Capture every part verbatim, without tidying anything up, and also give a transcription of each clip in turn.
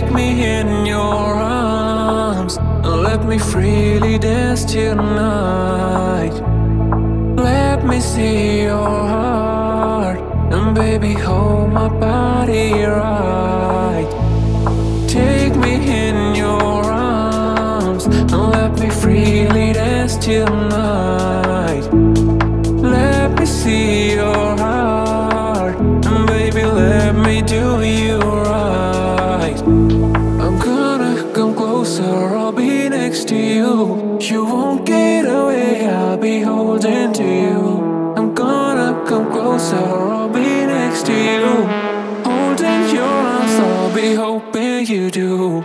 Take me in your arms and let me freely dance tonight. Let me see your heart and baby hold my body right. Take me in your arms and let me freely dance tonight. Let me see your heart and baby let me do you right. I'm gonna come closer, I'll be next to you. You won't get away, I'll be holding to you. I'm gonna come closer, I'll be next to you. Holding your arms, I'll be hoping you do.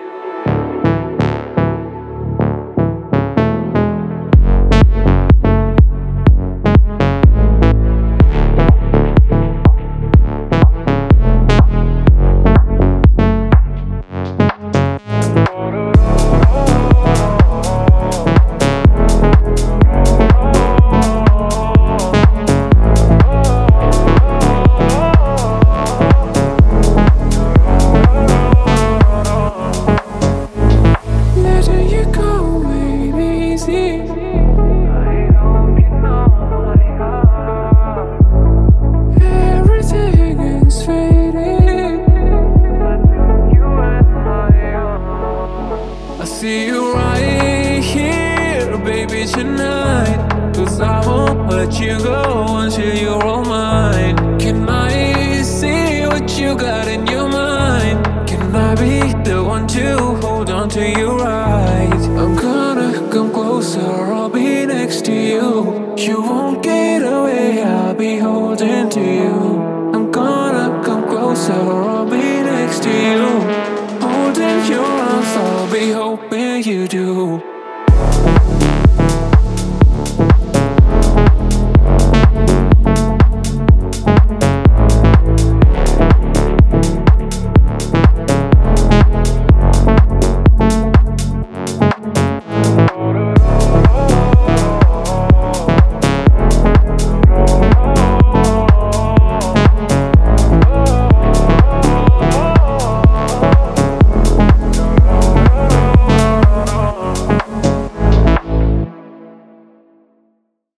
See you right here, baby, tonight. Cause I won't let you go until you're all mine. Can I see what you got in your mind? Can I be the one to hold on to you right? I'm gonna come closer, I'll be next to you. You won't get away, I'll be holding to you. I'm gonna come closer, I'll be next to you. Holding your arms, I'll be hoping you do.